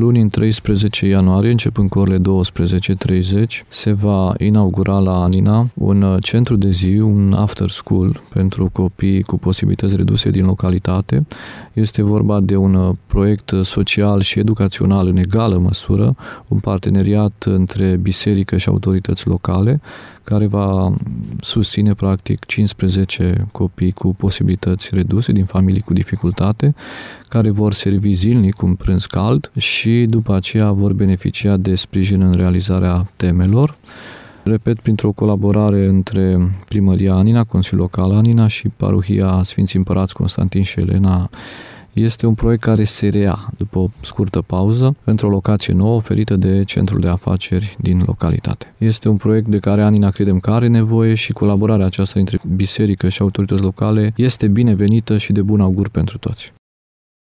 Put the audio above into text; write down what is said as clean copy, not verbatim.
luni, în 13 ianuarie, începând cu orele 12:30, se va inaugura la Anina un centru de zi, un after school pentru copii cu posibilități reduse din localitate. Este vorba de un proiect social și educațional în egală măsură, un parteneriat între biserică și autorități locale, care va susține practic 15 copii cu posibilități reduse din familii cu dificultate, care vor servi zilnic un prânz cald și după aceea vor beneficia de sprijin în realizarea temelor. Repet, printr-o colaborare între Primăria Anina, Consiliul Local Anina și Parohia Sfinții Împărați Constantin și Elena. Este un proiect care se reia după o scurtă pauză într-o locație nouă oferită de Centrul de Afaceri din localitate. Este un proiect de care Anina credem că are nevoie și colaborarea aceasta între biserică și autorități locale este binevenită și de bun augur pentru toți.